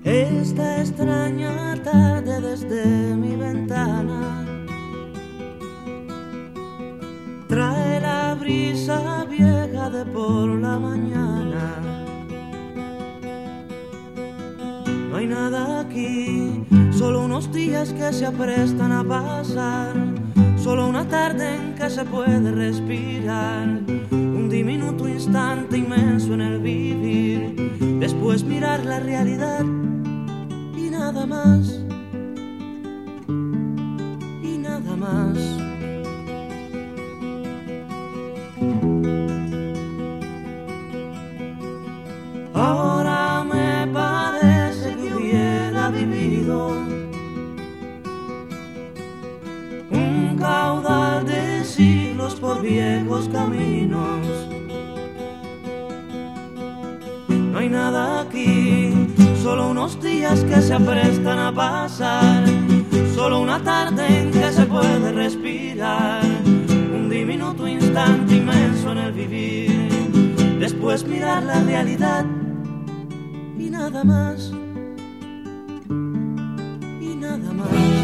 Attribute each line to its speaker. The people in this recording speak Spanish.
Speaker 1: Esta extraña tarde desde mi ventana trae la brisa vieja de por la mañana. No hay nada aquí, solo unos días que se aprestan a pasar, solo una tarde en que se puede respirar, un diminuto instante inmenso en el vivir, después mirar la realidad y nada más, y nada más. Ahora me parece que hubiera vivido un caudal de siglos por viejos caminos. No hay nada aquí, solo unos días que se aprestan a pasar, solo una tarde en que se puede respirar, un diminuto instante inmenso en el vivir, después mirar la realidad y nada más, y nada más.